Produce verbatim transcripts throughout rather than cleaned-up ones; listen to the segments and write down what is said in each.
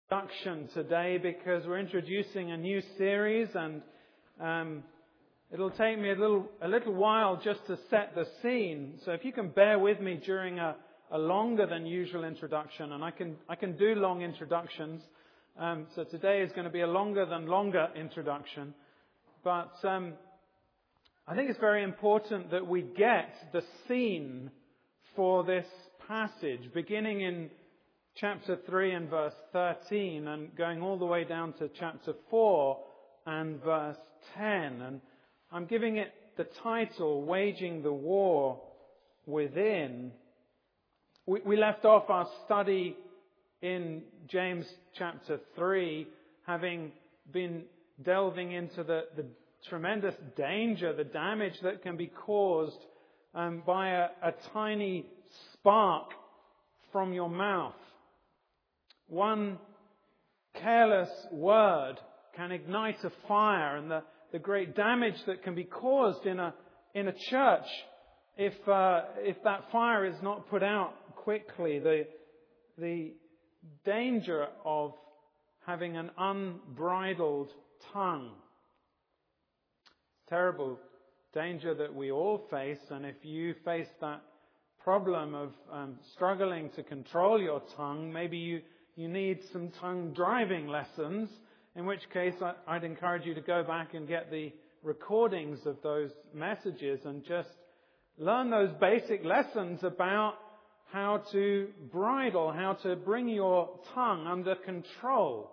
introduction today because we're introducing a new series, and um, it'll take me a little a little while just to set the scene. So if you can bear with me during a, a longer than usual introduction, and I can I can do long introductions. Um, so today is going to be a longer than longer introduction, but um, I think it's very important that we get the scene for this passage, beginning in chapter three and verse thirteen and going all the way down to chapter four and verse ten. And I'm giving it the title, Waging the War Within. We, we left off our study in James chapter three, having been delving into the, the tremendous danger, the damage that can be caused um, by a, a tiny spark from your mouth. One careless word can ignite a fire, and the, the great damage that can be caused in a in a church if uh, if that fire is not put out quickly. The the danger of having an unbridled tongue. Terrible danger that we all face, and if you face that problem of um, struggling to control your tongue, maybe you You need some tongue driving lessons, in which case I'd encourage you to go back and get the recordings of those messages and just learn those basic lessons about how to bridle, how to bring your tongue under control.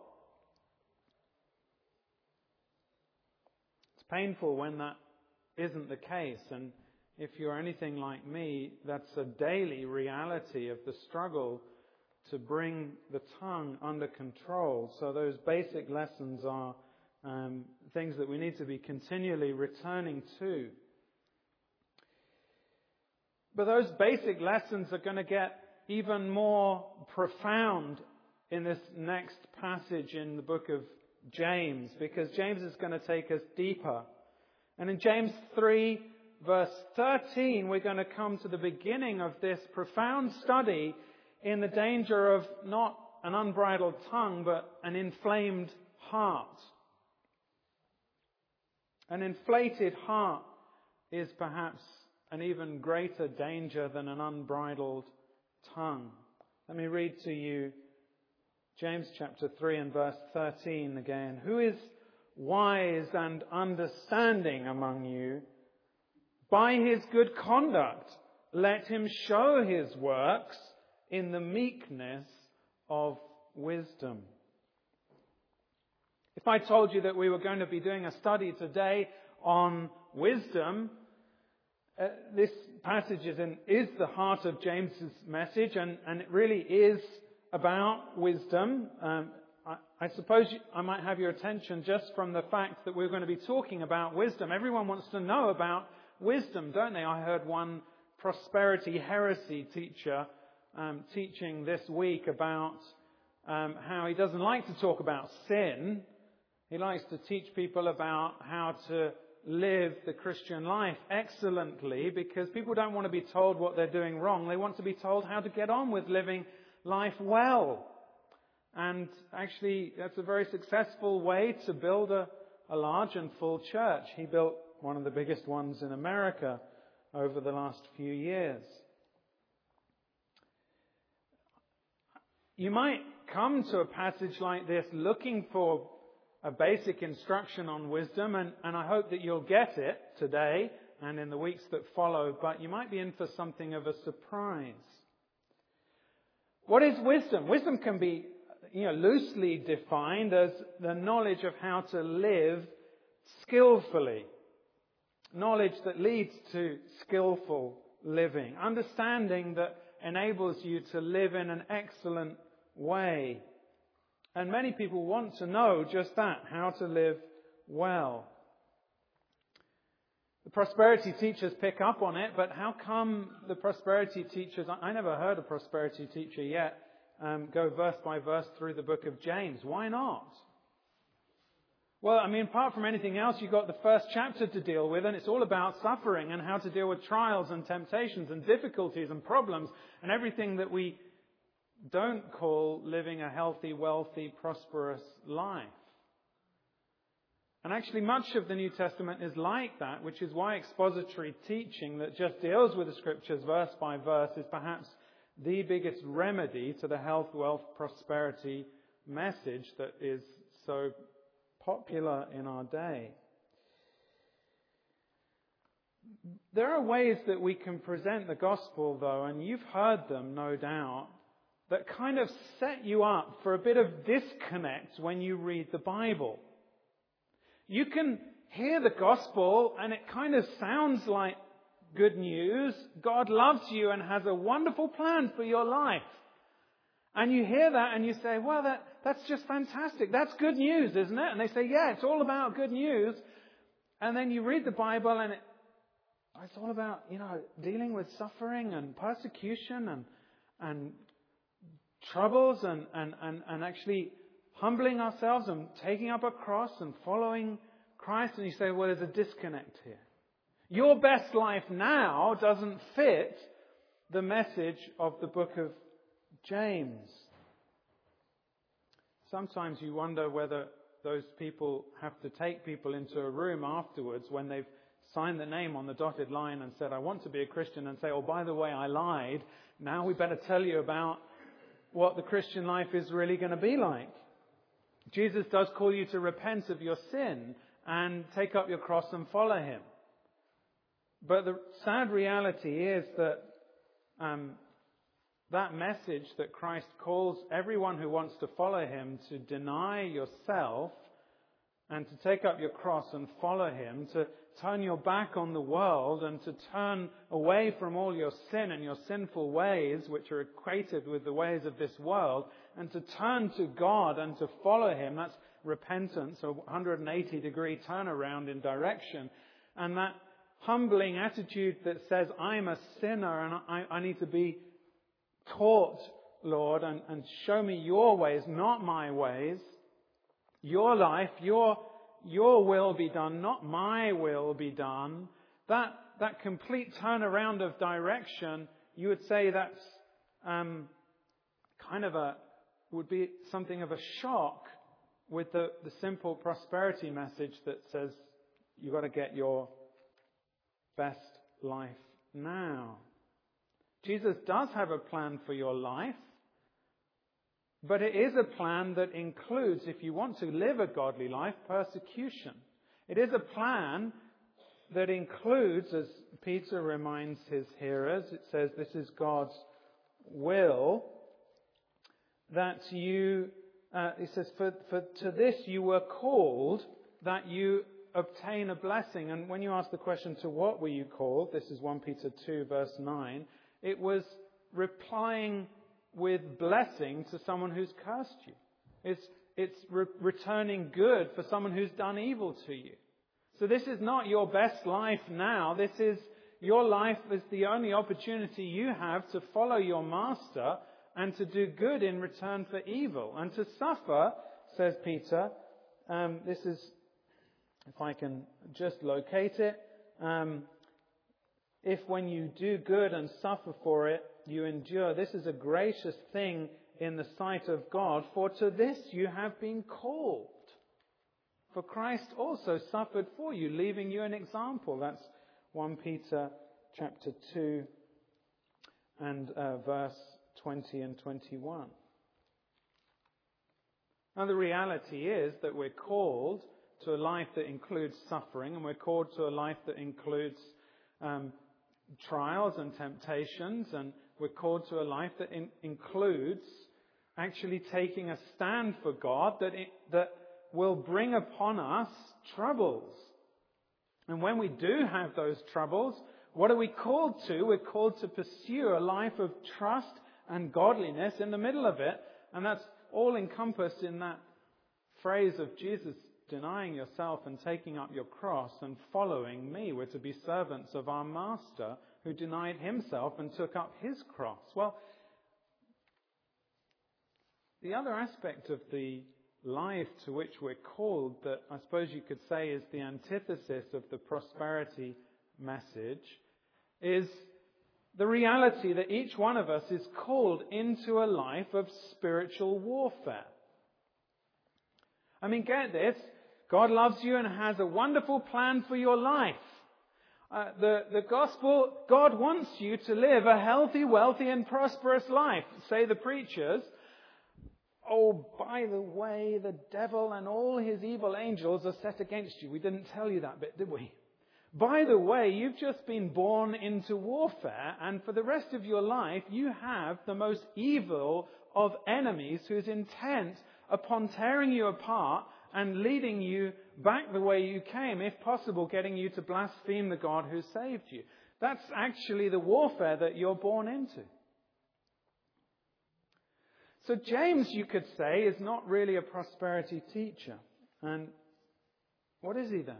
It's painful when that isn't the case, and if you're anything like me, that's a daily reality of the struggle to bring the tongue under control. So those basic lessons are um, things that we need to be continually returning to. But those basic lessons are going to get even more profound in this next passage in the book of James, because James is going to take us deeper. And in James three, verse thirteen, we're going to come to the beginning of this profound study in the danger of not an unbridled tongue, but an inflamed heart. An inflated heart is perhaps an even greater danger than an unbridled tongue. Let me read to you James chapter three and verse thirteen again. Who is wise and understanding among you? By his good conduct, let him show his works in the meekness of wisdom. If I told you that we were going to be doing a study today on wisdom, uh, this passage is, in, is the heart of James's message, and, and it really is about wisdom. Um, I, I suppose you, I might have your attention just from the fact that we're going to be talking about wisdom. Everyone wants to know about wisdom, don't they? I heard one prosperity heresy teacher Um, teaching this week about um, how he doesn't like to talk about sin. He likes to teach people about how to live the Christian life excellently, because people don't want to be told what they're doing wrong. They want to be told how to get on with living life well. And actually, that's a very successful way to build a, a large and full church. He built one of the biggest ones in America over the last few years. You might come to a passage like this looking for a basic instruction on wisdom, and, and I hope that you'll get it today and in the weeks that follow, but you might be in for something of a surprise. What is wisdom? Wisdom can be, you know, loosely defined as the knowledge of how to live skillfully. Knowledge that leads to skillful living. Understanding that enables you to live in an excellent way. And many people want to know just that, how to live well. The prosperity teachers pick up on it, but how come the prosperity teachers, I never heard a prosperity teacher yet, um, go verse by verse through the book of James? Why not? Well, I mean, apart from anything else, you've got the first chapter to deal with, and it's all about suffering and how to deal with trials and temptations and difficulties and problems and everything that we don't call living a healthy, wealthy, prosperous life. And actually much of the New Testament is like that, which is why expository teaching that just deals with the Scriptures verse by verse is perhaps the biggest remedy to the health, wealth, prosperity message that is so popular in our day. There are ways that we can present the gospel, though, and you've heard them, no doubt, that kind of set you up for a bit of disconnect when you read the Bible. You can hear the gospel and it kind of sounds like good news. God loves you and has a wonderful plan for your life. And you hear that and you say, well, that, that's just fantastic. That's good news, isn't it? And they say, yeah, it's all about good news. And then you read the Bible and it, it's all about, you know, dealing with suffering and persecution and and troubles and, and, and, and actually humbling ourselves and taking up a cross and following Christ. And you say, well, there's a disconnect here. Your best life now doesn't fit the message of the book of James. Sometimes you wonder whether those people have to take people into a room afterwards when they've signed the name on the dotted line and said, I want to be a Christian, and say, oh, by the way, I lied. Now we better tell you about what the Christian life is really going to be like. Jesus does call you to repent of your sin and take up your cross and follow Him. But the sad reality is that um, that message that Christ calls everyone who wants to follow Him to deny yourself and to take up your cross and follow Him, to turn your back on the world and to turn away from all your sin and your sinful ways, which are equated with the ways of this world, and to turn to God and to follow Him. That's repentance, a one hundred eighty degree turnaround in direction. And that humbling attitude that says, I'm a sinner and I, I need to be taught, Lord, and, and show me your ways, not my ways. Your life, your your will be done, not my will be done. That that complete turnaround of direction, you would say that's um, kind of a would be something of a shock with the, the simple prosperity message that says you've got to get your best life now. Jesus does have a plan for your life. But it is a plan that includes, if you want to live a godly life, persecution. It is a plan that includes, as Peter reminds his hearers, it says this is God's will, that you, uh, he says, for, for to this you were called, that you obtain a blessing. And when you ask the question, to what were you called? This is First Peter two, verse nine. It was replying with blessing to someone who's cursed you. It's, it's re- returning good for someone who's done evil to you. So this is not your best life now. This is your life is the only opportunity you have to follow your master and to do good in return for evil. And to suffer, says Peter, um, this is, if I can just locate it, um, if when you do good and suffer for it, you endure, this is a gracious thing in the sight of God, for to this you have been called. For Christ also suffered for you, leaving you an example. That's First Peter chapter two and uh, verse twenty and twenty-one. Now the reality is that we're called to a life that includes suffering, and we're called to a life that includes um, trials and temptations, and we're called to a life that in, includes actually taking a stand for God that it, that will bring upon us troubles. And when we do have those troubles, what are we called to? We're called to pursue a life of trust and godliness in the middle of it. And that's all encompassed in that phrase of Jesus, denying yourself and taking up your cross and following me. We're to be servants of our Master who denied himself and took up his cross. Well, the other aspect of the life to which we're called that I suppose you could say is the antithesis of the prosperity message is the reality that each one of us is called into a life of spiritual warfare. I mean, get this. God loves you and has a wonderful plan for your life. Uh, the, the gospel, God wants you to live a healthy, wealthy and prosperous life. Say the preachers, oh, by the way, the devil and all his evil angels are set against you. We didn't tell you that bit, did we? By the way, you've just been born into warfare, and for the rest of your life, you have the most evil of enemies who's intent upon tearing you apart and leading you back the way you came, if possible, getting you to blaspheme the God who saved you. That's actually the warfare that you're born into. So James, you could say, is not really a prosperity teacher. And what is he then?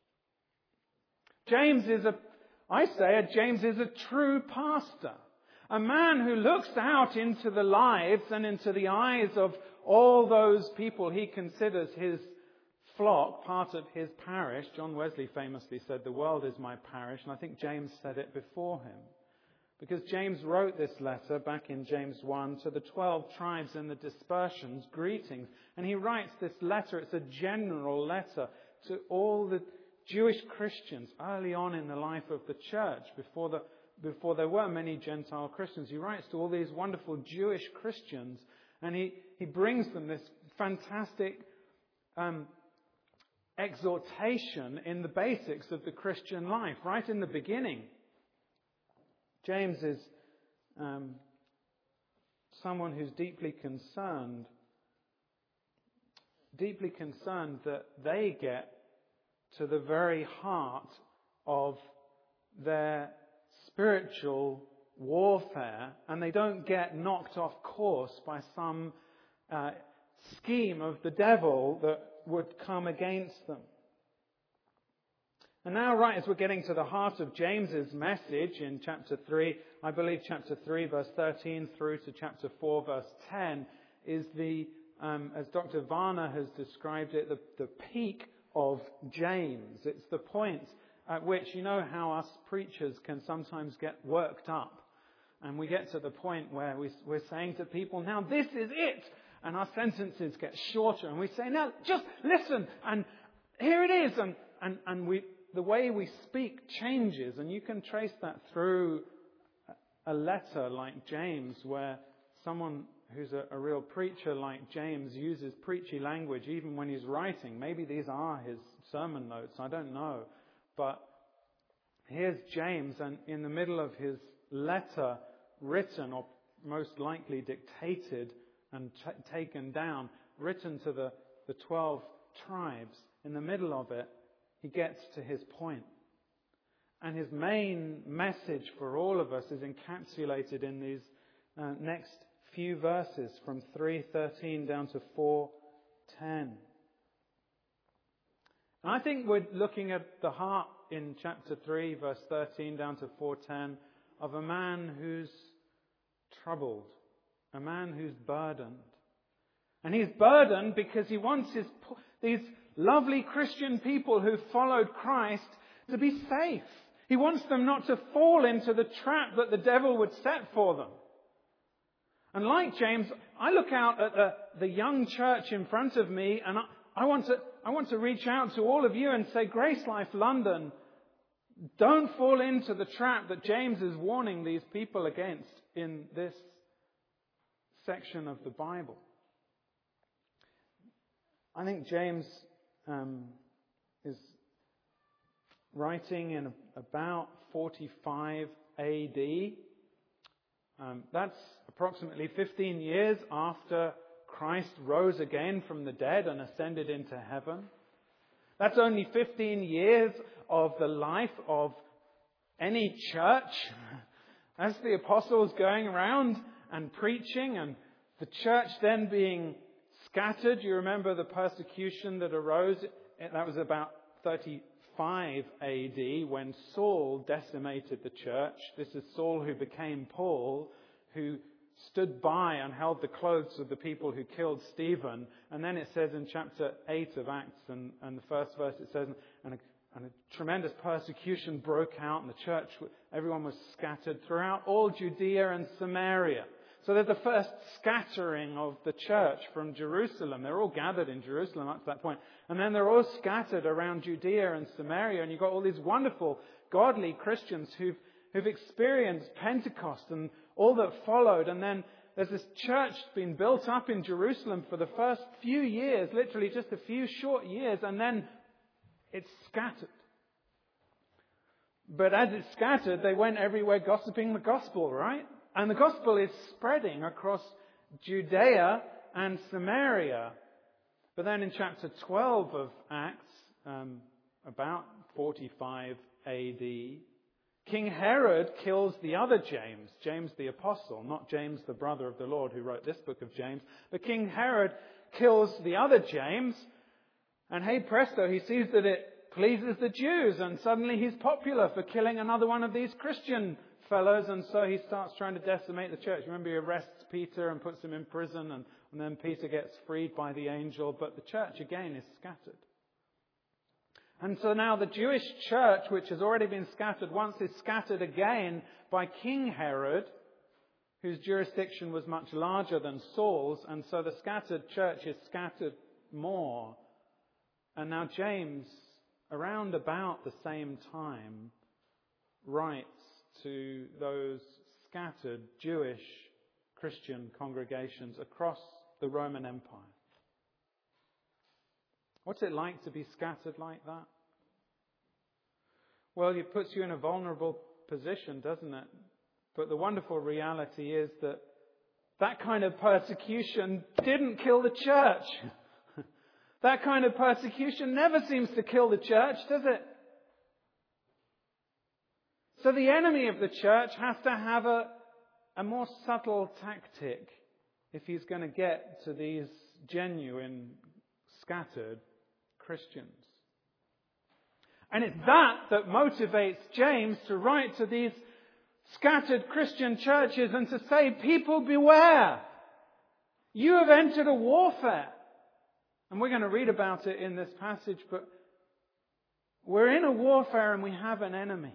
James is a, I say, James is a true pastor. A man who looks out into the lives and into the eyes of all those people he considers his flock, part of his parish. John Wesley famously said, "The world is my parish," and I think James said it before him. Because James wrote this letter back in James one to the twelve tribes in the dispersions, greetings. And he writes this letter, it's a general letter to all the Jewish Christians early on in the life of the church, before the before there were many Gentile Christians. He writes to all these wonderful Jewish Christians, and he, he brings them this fantastic um, exhortation in the basics of the Christian life, right in the beginning. James is um, someone who's deeply concerned, deeply concerned that they get to the very heart of their spiritual warfare, and they don't get knocked off course by some uh, scheme of the devil that would come against them. And now, right as we're getting to the heart of James's message in chapter three, I believe chapter three, verse thirteen through to chapter four, verse ten, is the, um, as Doctor Varner has described it, the, the peak of James. It's the point at which, you know how us preachers can sometimes get worked up. And we get to the point where we, we're saying to people, now this is it. And our sentences get shorter. And we say, now just listen. And here it is. And, and, and we, the way we speak changes. And you can trace that through a letter like James, where someone who's a, a real preacher like James uses preachy language even when he's writing. Maybe these are his sermon notes. I don't know. But here's James, and in the middle of his letter, written or most likely dictated and t- taken down, written to the, the twelve tribes, in the middle of it, he gets to his point. And his main message for all of us is encapsulated in these uh, next few verses from three thirteen down to four ten. And I think we're looking at the heart in chapter three, verse thirteen down to four ten, of a man who's troubled, a man who's burdened. And he's burdened because he wants his, these lovely Christian people who followed Christ to be safe. He wants them not to fall into the trap that the devil would set for them. And like James, I look out at the, the young church in front of me, and I, I want to I want to reach out to all of you and say, Grace Life London, don't fall into the trap that James is warning these people against in this section of the Bible. I think James um, is writing in about forty-five A D. Um, that's approximately fifteen years after Christ rose again from the dead and ascended into heaven. That's only fifteen years of the life of any church. As the apostles going around and preaching, and the church then being scattered. You remember the persecution that arose? That was about thirty-five A D when Saul decimated the church. This is Saul who became Paul, who stood by and held the clothes of the people who killed Stephen. And then it says in chapter eight of Acts, and, and the first verse, it says, and and a tremendous persecution broke out, and the church, everyone was scattered throughout all Judea and Samaria. So there's the first scattering of the church from Jerusalem. They're all gathered in Jerusalem up to that point. And then they're all scattered around Judea and Samaria. And you've got all these wonderful, godly Christians who've, who've experienced Pentecost and all that followed. And then there's this church being built up in Jerusalem for the first few years, literally just a few short years. And then it's scattered. But as it's scattered, they went everywhere gossiping the gospel, right? And the gospel is spreading across Judea and Samaria. But then in chapter twelve of Acts, um, about forty-five A D, King Herod kills the other James, James the Apostle, not James the brother of the Lord who wrote this book of James. But King Herod kills the other James, and hey presto, he sees that it pleases the Jews, and suddenly he's popular for killing another one of these Christian fellows, and so he starts trying to decimate the church. Remember, he arrests Peter and puts him in prison, and, and then Peter gets freed by the angel, but the church again is scattered. And so now the Jewish church, which has already been scattered once, is scattered again by King Herod, whose jurisdiction was much larger than Saul's, and so the scattered church is scattered more. And now James, around about the same time, writes to those scattered Jewish Christian congregations across the Roman Empire. What's it like to be scattered like that? Well, it puts you in a vulnerable position, doesn't it? But the wonderful reality is that that kind of persecution didn't kill the church. That kind of persecution never seems to kill the church, does it? So the enemy of the church has to have a, a more subtle tactic if he's going to get to these genuine, scattered Christians. And it's that that motivates James to write to these scattered Christian churches and to say, people beware. You have entered a warfare. And we're going to read about it in this passage, but we're in a warfare and we have an enemy.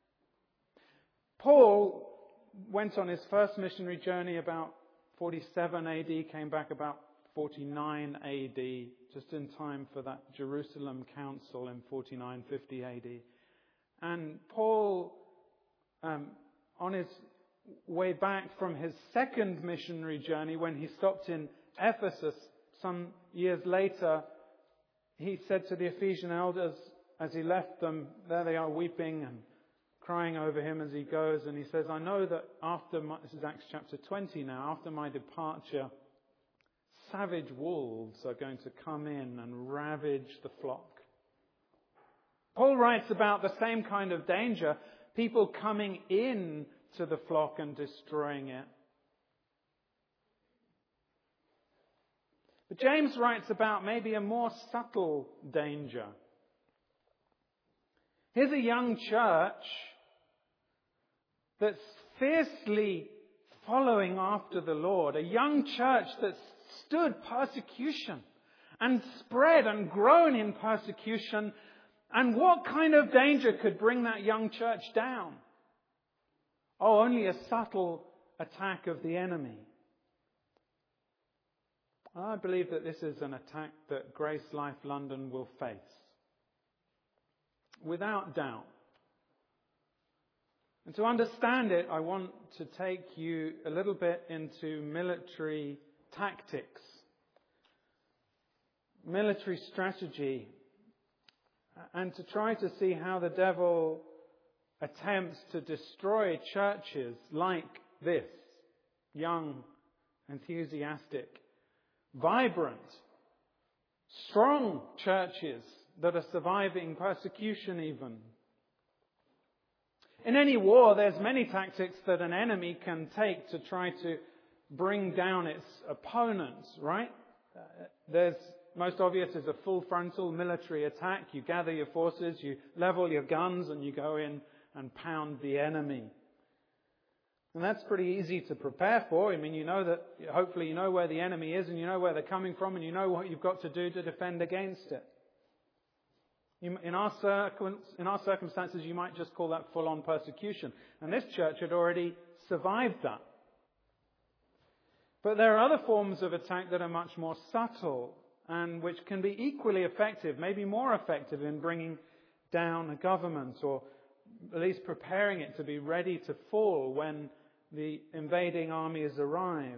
Paul went on his first missionary journey about forty-seven A D, came back about forty-nine A D, just in time for that Jerusalem Council in forty-nine fifty A D. And Paul, um, on his way back from his second missionary journey, when he stopped in Ephesus some years later, he said to the Ephesian elders as he left them, there they are weeping and crying over him as he goes, and he says, I know that after my, this is Acts chapter twenty now, after my departure, savage wolves are going to come in and ravage the flock. Paul writes about the same kind of danger, people coming in to the flock and destroying it. But James writes about maybe a more subtle danger. Here's a young church that's fiercely following after the Lord. A young church that stood persecution and spread and grown in persecution. And what kind of danger could bring that young church down? Oh, only a subtle attack of the enemy. I believe that this is an attack that Grace Life London will face. Without doubt. And to understand it, I want to take you a little bit into military tactics, military strategy, and to try to see how the devil attempts to destroy churches like this, young, enthusiastic, vibrant, strong churches that are surviving persecution even. In any war, there's many tactics that an enemy can take to try to bring down its opponents, right? Uh, there's, most obvious is a full frontal military attack. You gather your forces, you level your guns, and you go in and pound the enemy. And that's pretty easy to prepare for. I mean, you know that, hopefully you know where the enemy is, and you know where they're coming from, and you know what you've got to do to defend against it. In our, circum, in our circumstances, you might just call that full-on persecution. And this church had already survived that. But there are other forms of attack that are much more subtle and which can be equally effective, maybe more effective in bringing down a government, or at least preparing it to be ready to fall when the invading armies arrive.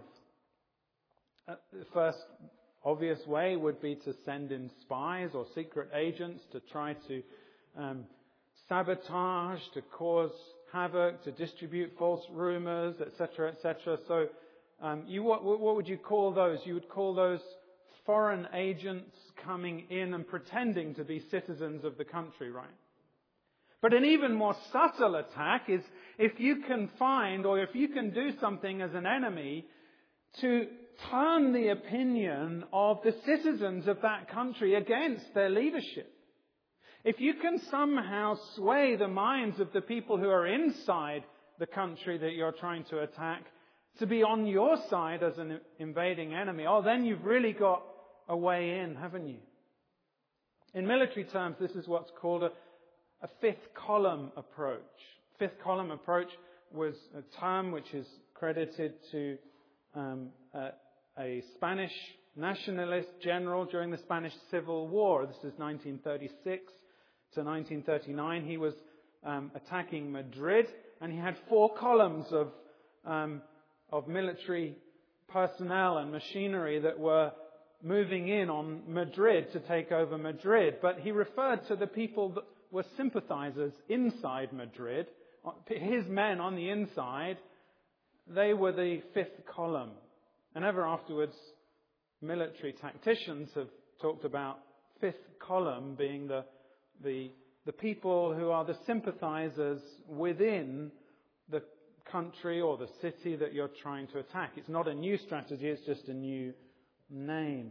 Uh, the first obvious way would be to send in spies or secret agents to try to um, sabotage, to cause havoc, to distribute false rumors, et cetera, et cetera. So, um, you what, what would you call those? You would call those foreign agents coming in and pretending to be citizens of the country, right? But an even more subtle attack is if you can find, or if you can do something as an enemy to turn the opinion of the citizens of that country against their leadership. If you can somehow sway the minds of the people who are inside the country that you're trying to attack to be on your side as an invading enemy, oh, then you've really got a way in, haven't you? In military terms, this is what's called a, a fifth column approach. Fifth column approach was a term which is credited to um, a, a Spanish nationalist general during the Spanish Civil War. This is nineteen thirty-six to nineteen thirty-nine. He was um, attacking Madrid, and he had four columns of um, of military personnel and machinery that were moving in on Madrid to take over Madrid. But he referred to the people that were sympathizers inside Madrid, his men on the inside. They were the fifth column. And ever afterwards, military tacticians have talked about fifth column being the, the, the people who are the sympathizers within the country or the city that you're trying to attack. It's not a new strategy, it's just a new name.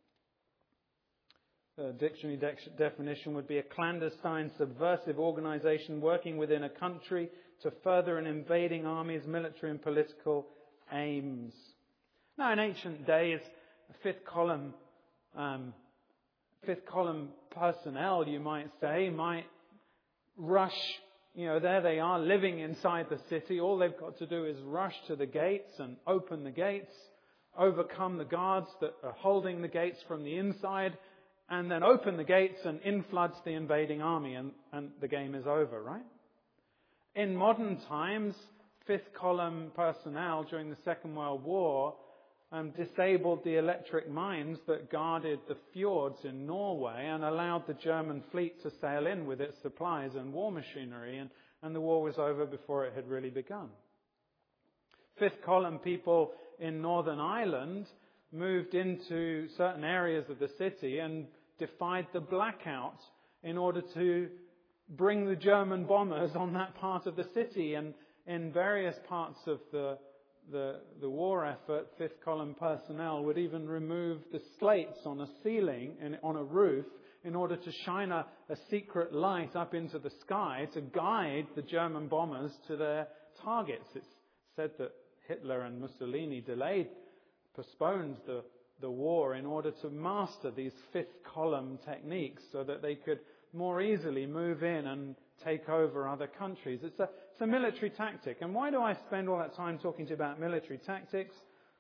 The dictionary de- definition would be a clandestine, subversive organization working within a country to further an invading army's military and political aims. Now, in ancient days, fifth column, um, fifth column personnel, you might say, might rush. You know, there they are, living inside the city. All they've got to do is rush to the gates and open the gates, overcome the guards that are holding the gates from the inside, and then open the gates, and in floods the invading army, and, and the game is over, right? In modern times, fifth column personnel during the Second World War um, disabled the electric mines that guarded the fjords in Norway and allowed the German fleet to sail in with its supplies and war machinery, and, and the war was over before it had really begun. Fifth column people in Northern Ireland moved into certain areas of the city and defied the blackout in order to bring the German bombers on that part of the city. And in various parts of the The, the war effort, fifth column personnel would even remove the slates on a ceiling and on a roof in order to shine a, a secret light up into the sky to guide the German bombers to their targets. It's said that Hitler and Mussolini delayed, postponed the, the war in order to master these fifth column techniques so that they could more easily move in and take over other countries. It's a, it's a military tactic. And why do I spend all that time talking to you about military tactics?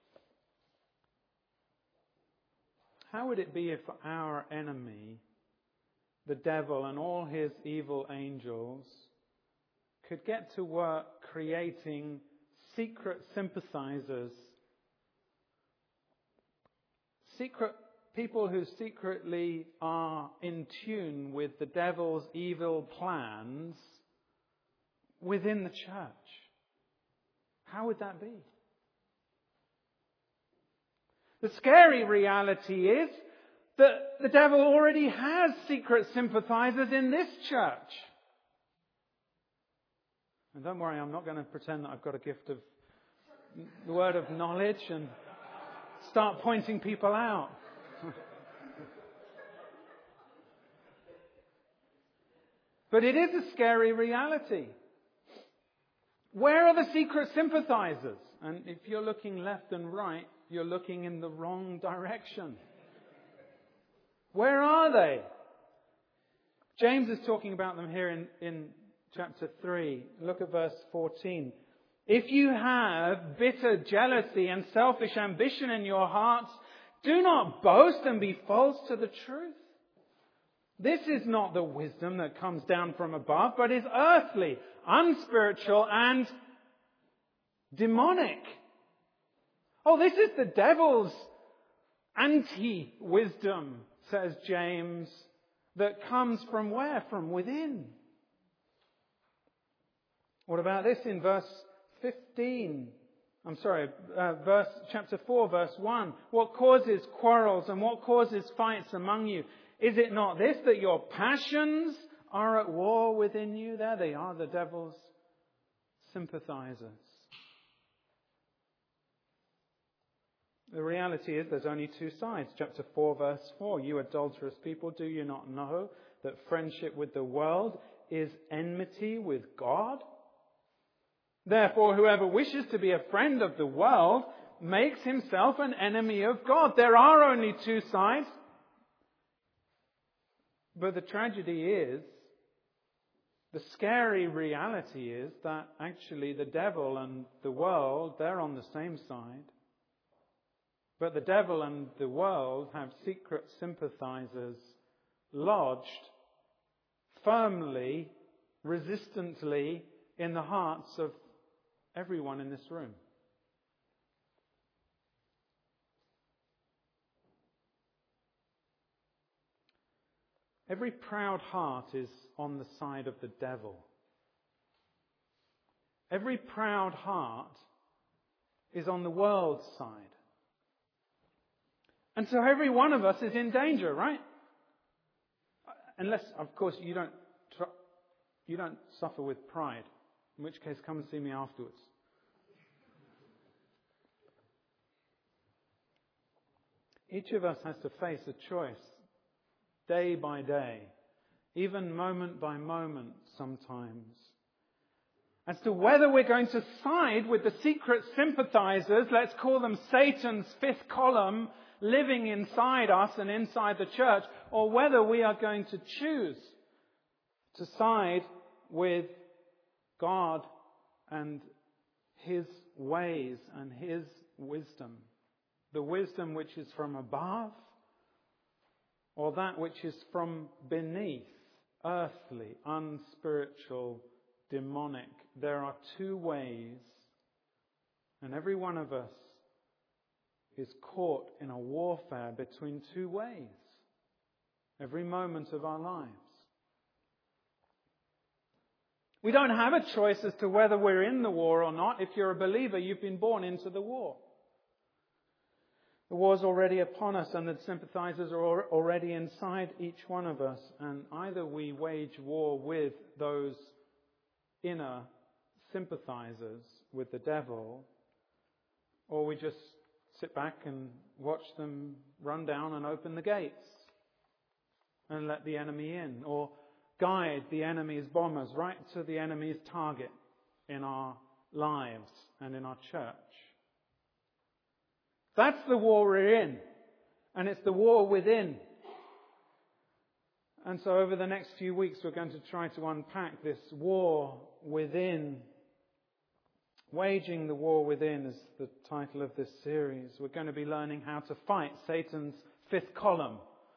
How would it be if our enemy, the devil and all his evil angels, could get to work creating secret sympathizers, secret people who secretly are in tune with the devil's evil plans within the church? How would that be? The scary reality is that the devil already has secret sympathizers in this church. And don't worry, I'm not going to pretend that I've got a gift of the word of knowledge and start pointing people out. But it is a scary reality. Where are the secret sympathizers? And if you're looking left and right, you're looking in the wrong direction. Where are they? James is talking about them here in, in chapter three. Look at verse fourteen. If you have bitter jealousy and selfish ambition in your hearts, do not boast and be false to the truth. This is not the wisdom that comes down from above, but is earthly, unspiritual, and demonic. Oh, this is the devil's anti-wisdom, says James, that comes from where? From within. What about this in verse fifteen? I'm sorry, uh, verse chapter four, verse one. What causes quarrels and what causes fights among you? Is it not this, that your passions are at war within you? There they are, the devil's sympathizers. The reality is there's only two sides. Chapter four, verse four. You adulterous people, do you not know that friendship with the world is enmity with God? Therefore, whoever wishes to be a friend of the world makes himself an enemy of God. There are only two sides. But the tragedy is, the scary reality is that actually the devil and the world, they're on the same side. But the devil and the world have secret sympathizers lodged firmly, resistantly in the hearts of everyone in this room. Every proud heart is on the side of the devil. Every proud heart is on the world's side. And so every one of us is in danger, right? Unless, of course, you don't tr- you don't suffer with pride, in which case come and see me afterwards. Each of us has to face a choice, day by day, even moment by moment sometimes, as to whether we're going to side with the secret sympathizers, let's call them Satan's fifth column, living inside us and inside the church, or whether we are going to choose to side with God and His ways and His wisdom. The wisdom which is from above, or that which is from beneath, earthly, unspiritual, demonic. There are two ways, and every one of us is caught in a warfare between two ways every moment of our lives. We don't have a choice as to whether we're in the war or not. If you're a believer, you've been born into the war. The war's already upon us, and the sympathizers are already inside each one of us. And either we wage war with those inner sympathizers with the devil, or we just sit back and watch them run down and open the gates and let the enemy in, or guide the enemy's bombers right to the enemy's target in our lives and in our church. That's the war we're in, and it's the war within. And so over the next few weeks we're going to try to unpack this war within. Waging the War Within is the title of this series. We're going to be learning how to fight Satan's fifth column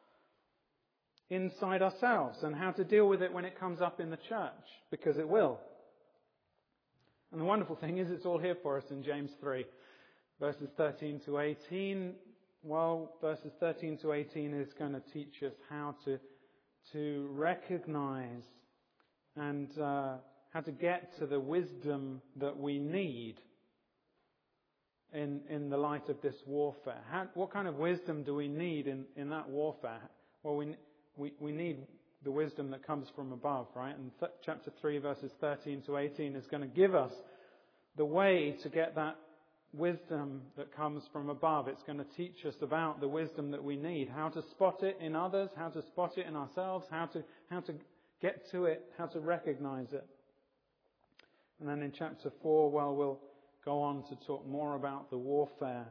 inside ourselves, and how to deal with it when it comes up in the church, because it will. And the wonderful thing is it's all here for us in James three, verses thirteen to eighteen. Well, verses thirteen to eighteen is going to teach us how to, to recognize and uh, how to get to the wisdom that we need in, in the light of this warfare. How, what kind of wisdom do we need in, in that warfare? Well, we, we, we need the wisdom that comes from above, right? And th- chapter three, verses thirteen to eighteen is going to give us the way to get that wisdom that comes from above. It's going to teach us about the wisdom that we need, how to spot it in others, how to spot it in ourselves, how to, how to get to it, how to recognize it. And then in chapter four, well, we'll go on to talk more about the warfare.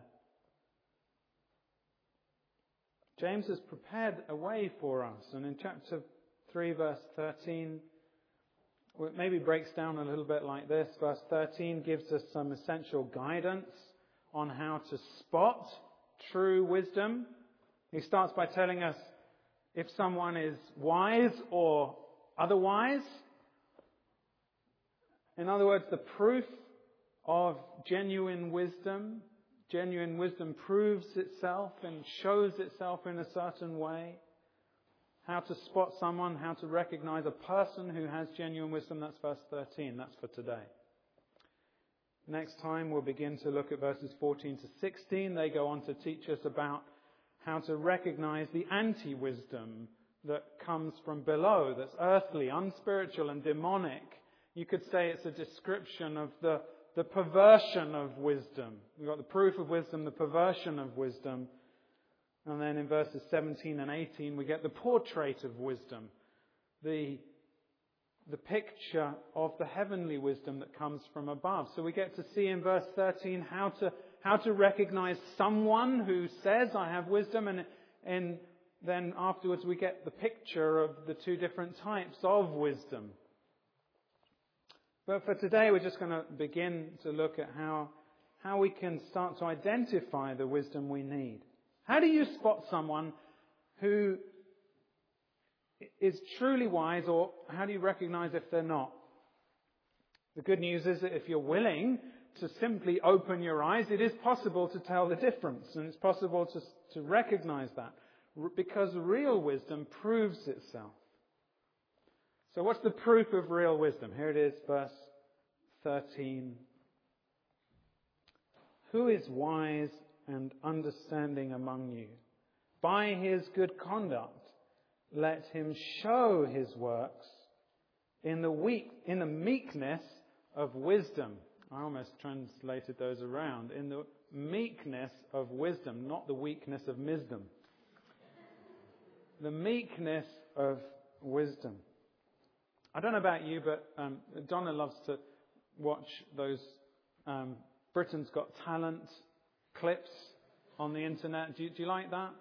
James has prepared a way for us. And in chapter three, verse thirteen, it maybe breaks down a little bit like this. Verse thirteen gives us some essential guidance on how to spot true wisdom. He starts by telling us if someone is wise or otherwise. In other words, the proof of genuine wisdom. Genuine wisdom proves itself and shows itself in a certain way. How to spot someone, how to recognize a person who has genuine wisdom. That's verse thirteen. That's for today. Next time we'll begin to look at verses fourteen to sixteen. They go on to teach us about how to recognize the anti-wisdom that comes from below, that's earthly, unspiritual and demonic. You could say it's a description of the, the perversion of wisdom. We've got the proof of wisdom, the perversion of wisdom. And then in verses seventeen and eighteen we get the portrait of wisdom, the, the picture of the heavenly wisdom that comes from above. So we get to see in verse thirteen how to how to recognize someone who says, I have wisdom, and, and then afterwards we get the picture of the two different types of wisdom. But for today we're just going to begin to look at how, how we can start to identify the wisdom we need. How do you spot someone who is truly wise, or how do you recognize if they're not? The good news is that if you're willing to simply open your eyes, it is possible to tell the difference, and it's possible to, to recognize that, because real wisdom proves itself. So what's the proof of real wisdom? Here it is, verse thirteen. Who is wise and understanding among you? By his good conduct, let him show his works in the weak, in the meekness of wisdom. I almost translated those around. In the meekness of wisdom, not the weakness of misdom. The meekness of wisdom. I don't know about you, but um, Donna loves to watch those um, Britain's Got Talent clips on the internet. Do you, do you like that?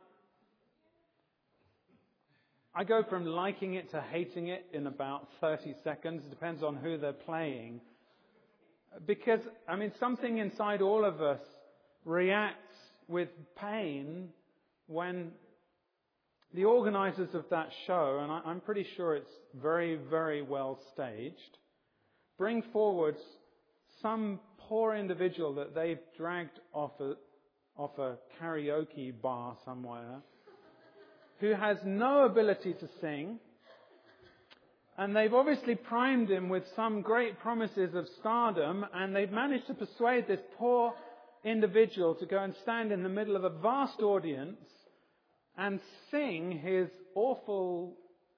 I go from liking it to hating it in about thirty seconds. It depends on who they're playing. Because, I mean, something inside all of us reacts with pain when the organisers of that show, and I, I'm pretty sure it's very, very well staged, bring forward some poor individual that they've dragged off a, off a karaoke bar somewhere, who has no ability to sing, and they've obviously primed him with some great promises of stardom, and they've managed to persuade this poor individual to go and stand in the middle of a vast audience and sing his awful,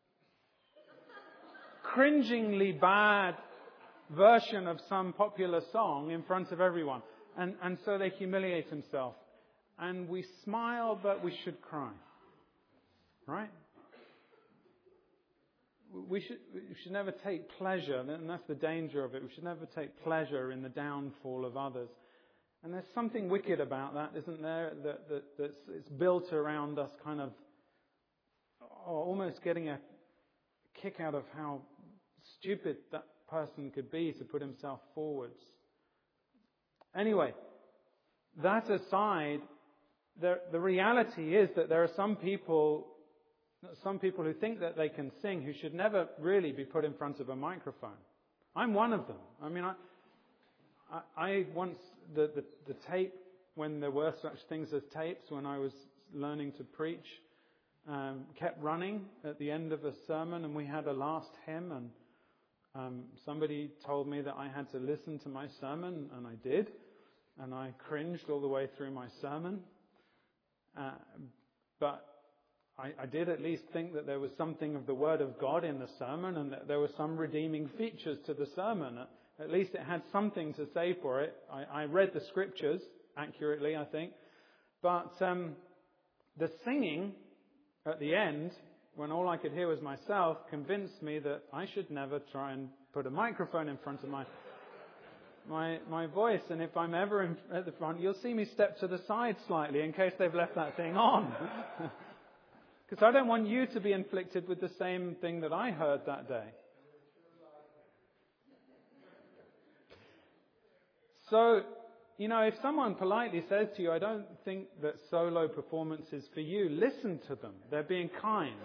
cringingly bad version of some popular song in front of everyone. And, and so they humiliate himself. And we smile, but we should cry. Right? We should, we should never take pleasure, and that's the danger of it. We should never take pleasure in the downfall of others. And there's something wicked about that, isn't there? That, that that's it's built around us, kind of almost getting a kick out of how stupid that person could be to put himself forwards. Anyway, that aside, the, the reality is that there are some people, some people who think that they can sing who should never really be put in front of a microphone. I'm one of them. I mean, I, I, I once, the, the, the tape, when there were such things as tapes, when I was learning to preach, um, kept running at the end of a sermon, and we had a last hymn, and um, somebody told me that I had to listen to my sermon, and I did, and I cringed all the way through my sermon. Uh, but I, I did at least think that there was something of the Word of God in the sermon, and that there were some redeeming features to the sermon. At least it had something to say for it. I, I read the Scriptures accurately, I think. But um, the singing at the end, when all I could hear was myself, convinced me that I should never try and put a microphone in front of my my my voice. And if I'm ever in, at the front, you'll see me step to the side slightly in case they've left that thing on. Because I don't want you to be inflicted with the same thing that I heard that day. So, you know, if someone politely says to you, I don't think that solo performance is for you, listen to them. They're being kind.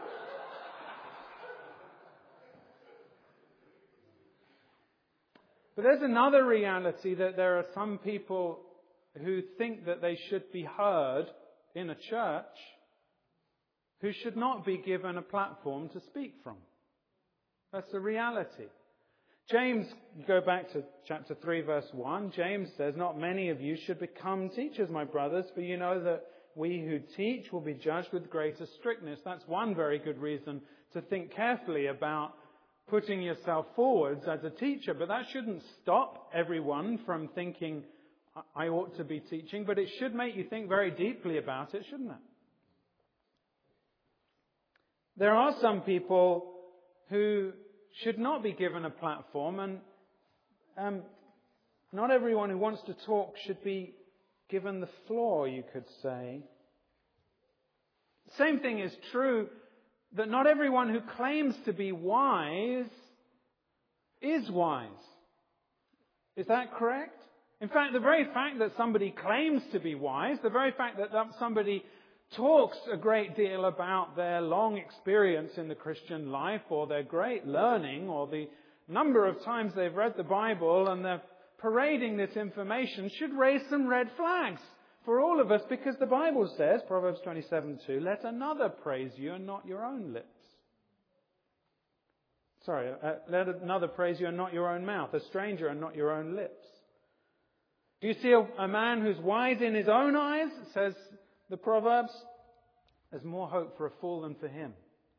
But there's another reality, that there are some people who think that they should be heard in a church who should not be given a platform to speak from. That's the reality. James, go back to chapter three, verse one. James says, not many of you should become teachers, my brothers, for you know that we who teach will be judged with greater strictness. That's one very good reason to think carefully about putting yourself forwards as a teacher. But that shouldn't stop everyone from thinking, I ought to be teaching. But it should make you think very deeply about it, shouldn't it? There are some people who should not be given a platform, and um, not everyone who wants to talk should be given the floor, you could say. Same thing is true that not everyone who claims to be wise is wise. Is that correct? In fact, the very fact that somebody claims to be wise, the very fact that somebody talks a great deal about their long experience in the Christian life, or their great learning, or the number of times they've read the Bible and they're parading this information, should raise some red flags for all of us, because the Bible says, Proverbs twenty-seven two, let another praise you and not your own lips. Sorry, uh, let another praise you and not your own mouth, a stranger and not your own lips. Do you see a, a man who's wise in his own eyes, says the Proverbs? There's more hope for a fool than for him.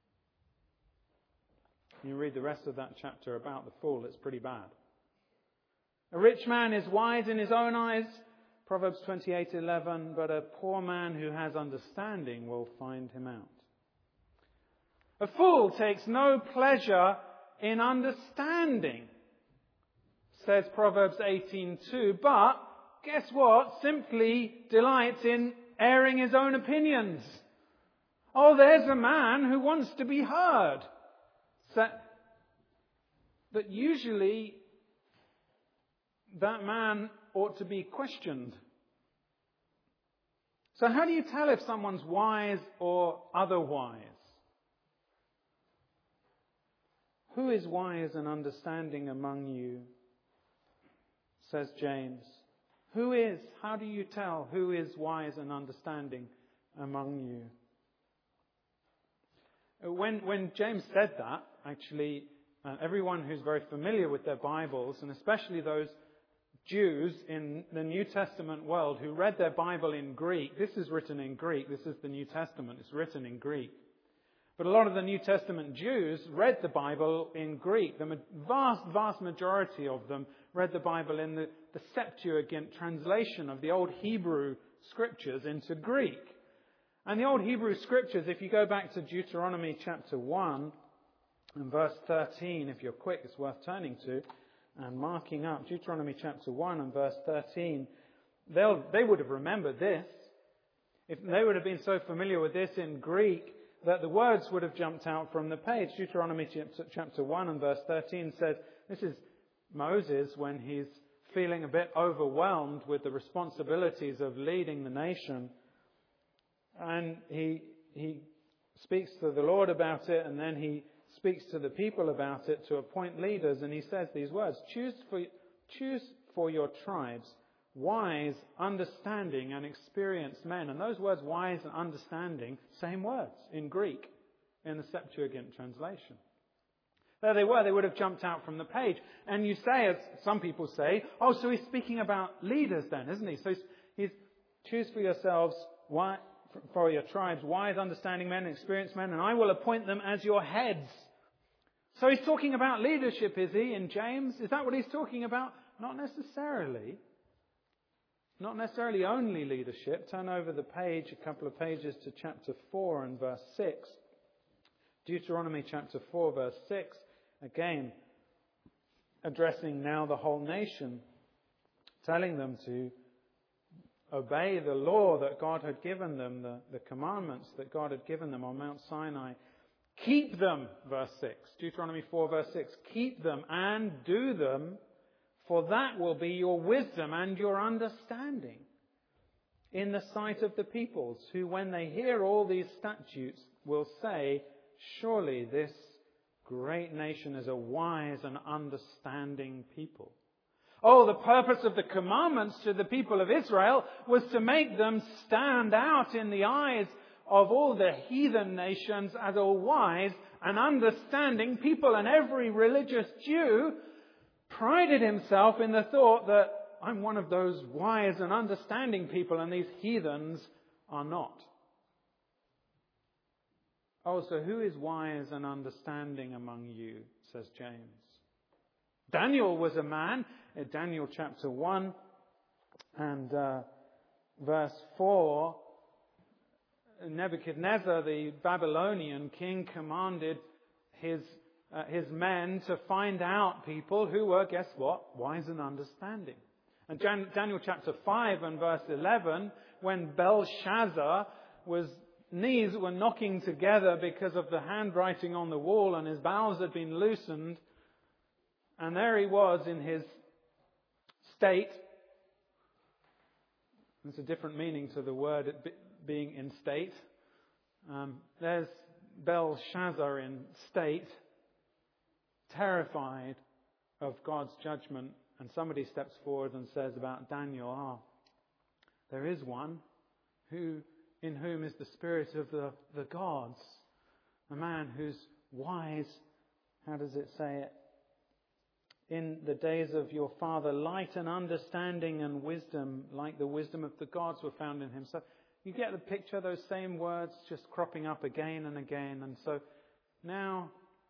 You read the rest of that chapter about the fool, it's pretty bad. A rich man is wise in his own eyes, Proverbs twenty-eight eleven, but a poor man who has understanding will find him out. A fool takes no pleasure in understanding, says Proverbs eighteen two, but guess what? Simply delights in airing his own opinions. Oh, there's a man who wants to be heard. So, but usually that man ought to be questioned. So how do you tell if someone's wise or otherwise? Who is wise and understanding among you? Says James. Who is? How do you tell who is wise and understanding among you? When, when James said that, actually, uh, everyone who's very familiar with their Bibles, and especially those Jews in the New Testament world who read their Bible in Greek, this is written in Greek, this is the New Testament, it's written in Greek. But a lot of the New Testament Jews read the Bible in Greek. The vast, vast majority of them read the Bible in the, the Septuagint translation of the Old Hebrew Scriptures into Greek. And the Old Hebrew Scriptures, if you go back to Deuteronomy chapter one and verse thirteen, if you're quick, it's worth turning to and marking up. Deuteronomy chapter one and verse thirteen, they'll, they would have remembered this. If they would have been so familiar with this in Greek that the words would have jumped out from the page. Deuteronomy chapter one and verse thirteen says, this is Moses when he's feeling a bit overwhelmed with the responsibilities of leading the nation. And he he speaks to the Lord about it, and then he speaks to the people about it to appoint leaders, and he says these words, choose for, choose for your tribes wise, understanding and experienced men. And those words, wise and understanding, same words in Greek in the Septuagint translation. There they were, they would have jumped out from the page. And you say, as some people say, oh, so he's speaking about leaders then, isn't he? So he's, he's choose for yourselves, wise, for your tribes, wise, understanding men and experienced men, and I will appoint them as your heads. So he's talking about leadership, is he, in James? Is that what he's talking about? Not necessarily. Not necessarily only leadership. Turn over the page, a couple of pages to chapter four and verse six. Deuteronomy chapter four, verse six. Again, addressing now the whole nation, telling them to obey the law that God had given them, the, the commandments that God had given them on Mount Sinai. Keep them, verse six. Deuteronomy four, verse six. Keep them and do them, for that will be your wisdom and your understanding in the sight of the peoples, who when they hear all these statutes will say, surely this great nation is a wise and understanding people. Oh, the purpose of the commandments to the people of Israel was to make them stand out in the eyes of all the heathen nations as a wise and understanding people. And every religious Jew prided himself in the thought that I'm one of those wise and understanding people and these heathens are not. Oh, so who is wise and understanding among you, says James. Daniel was a man, in Daniel chapter one and uh, verse four, Nebuchadnezzar, the Babylonian king, commanded his uh, his men to find out people who were, guess what, wise and understanding. And Jan- Daniel chapter five and verse eleven, when Belshazzar was knees were knocking together because of the handwriting on the wall and his bowels had been loosened, and there he was in his state. There's a different meaning to the word being in state. Um, there's Belshazzar in state, terrified of God's judgment, and somebody steps forward and says about Daniel, ah, there is one who, in whom is the spirit of the, the gods, a man who's wise. How does it say it? In the days of your father, light and understanding and wisdom, like the wisdom of the gods, were found in him. So you get the picture, those same words just cropping up again and again. And so now,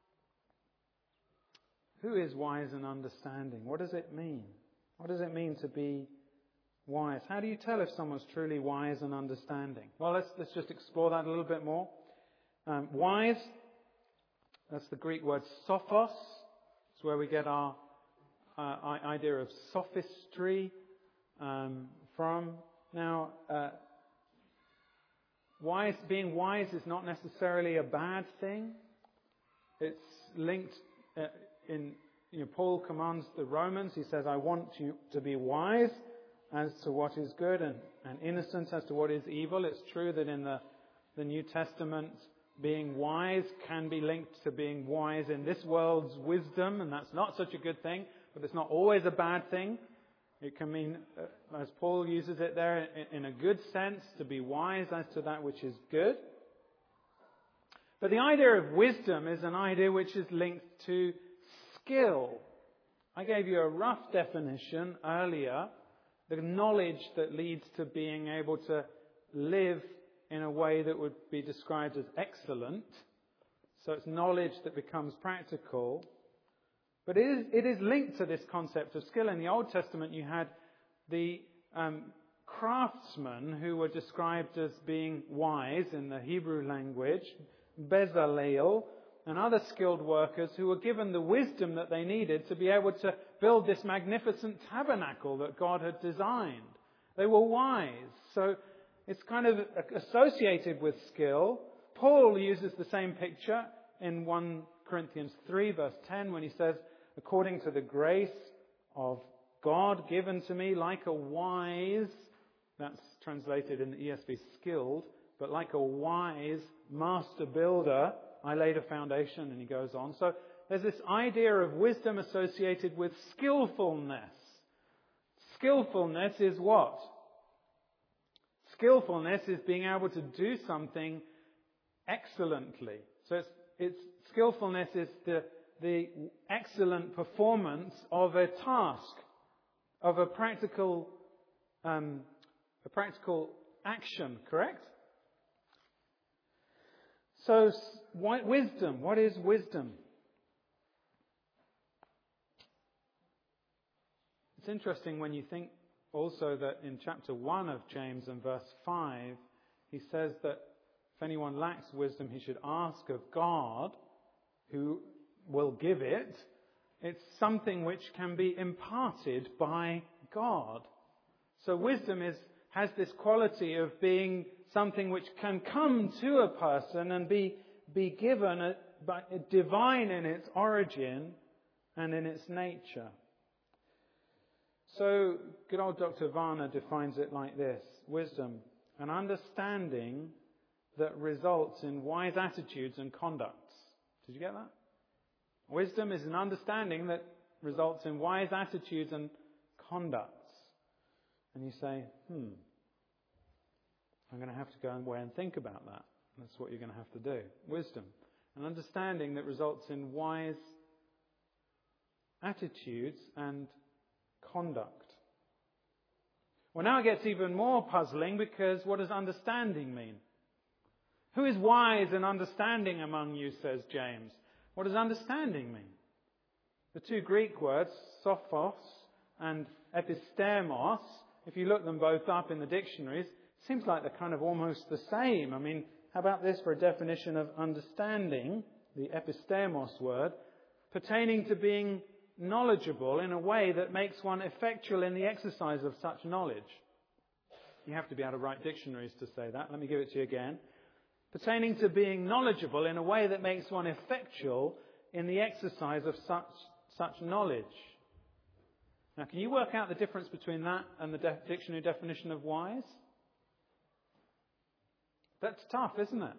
who is wise and understanding? What does it mean? What does it mean to be wise? How do you tell if someone's truly wise and understanding? Well, let's let's just explore that a little bit more. Um, wise, that's the Greek word sophos. It's where we get our uh, idea of sophistry um, from. Now, uh, wise, being wise is not necessarily a bad thing. It's linked uh, in, you know, Paul commands the Romans. He says, I want you to be wise as to what is good and, and innocent as to what is evil. It's true that in the, the New Testament, being wise can be linked to being wise in this world's wisdom, and that's not such a good thing, but it's not always a bad thing. It can mean, uh, as Paul uses it there, in, in a good sense, to be wise as to that which is good. But the idea of wisdom is an idea which is linked to skill. I gave you a rough definition earlier. The knowledge that leads to being able to live in a way that would be described as excellent. So it's knowledge that becomes practical. But it is, it is linked to this concept of skill. In the Old Testament, you had the um, craftsmen who were described as being wise in the Hebrew language, Bezalel, and other skilled workers who were given the wisdom that they needed to be able to build this magnificent tabernacle that God had designed. They were wise. So it's kind of associated with skill. Paul uses the same picture in First Corinthians three, verse ten, when he says, according to the grace of God given to me, like a wise, that's translated in the E S V skilled, but like a wise master builder, I laid a foundation, and he goes on. So there's this idea of wisdom associated with skillfulness. Skillfulness is what? Skillfulness is being able to do something excellently. So it's, it's skillfulness is the, the excellent performance of a task, of a practical, um, a practical action, correct? So, what, wisdom. What is wisdom? It's interesting when you think also that in chapter one of James and verse five, he says that if anyone lacks wisdom, he should ask of God, who will give it. It's something which can be imparted by God. So wisdom is has this quality of being something which can come to a person and be, be given, a, but divine in its origin and in its nature. So, good old Doctor Varner defines it like this: wisdom, an understanding that results in wise attitudes and conducts. Did you get that? Wisdom is an understanding that results in wise attitudes and conducts. And you say, hmm, I'm going to have to go away and think about that. That's what you're going to have to do. Wisdom, an understanding that results in wise attitudes and conduct. Well, now it gets even more puzzling, because what does understanding mean? Who is wise and understanding among you, says James. What does understanding mean? The two Greek words, sophos and epistemos, if you look them both up in the dictionaries, it seems like they're kind of almost the same. I mean, how about this for a definition of understanding, the epistemos word, pertaining to being knowledgeable in a way that makes one effectual in the exercise of such knowledge. You have to be able to write dictionaries to say that. Let me give it to you again. Pertaining to being knowledgeable in a way that makes one effectual in the exercise of such such knowledge. Now, can you work out the difference between that and the de- dictionary definition of wise? That's tough, isn't it?